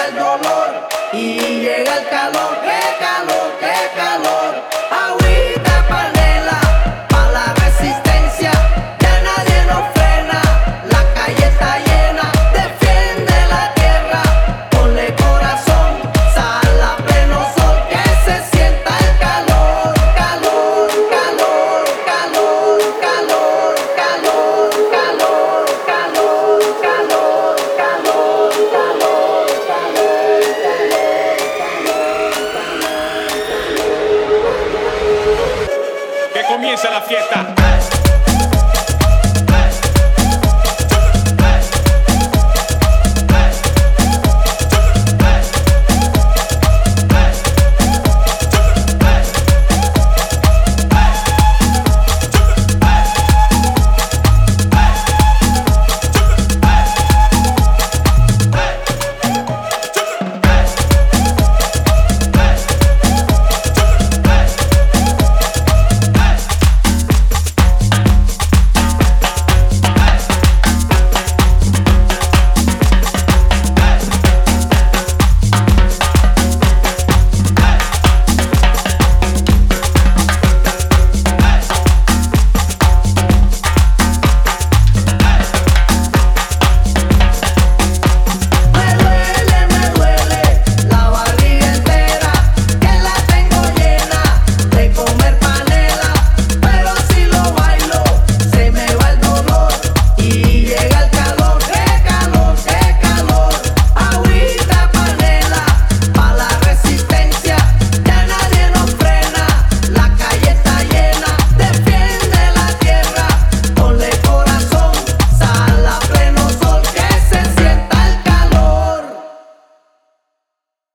el dolor y llega el calor. ¡Qué calor, qué calor! Agüita panela pa' la resistencia, ya nadie nos frena, la calle está llena, defiende la tierra, ponle corazón, sal a pleno sol, que se sienta el calor, calor, calor, calor, calor, calor, calor, calor, calor, calor, calor, Que comience la fiesta.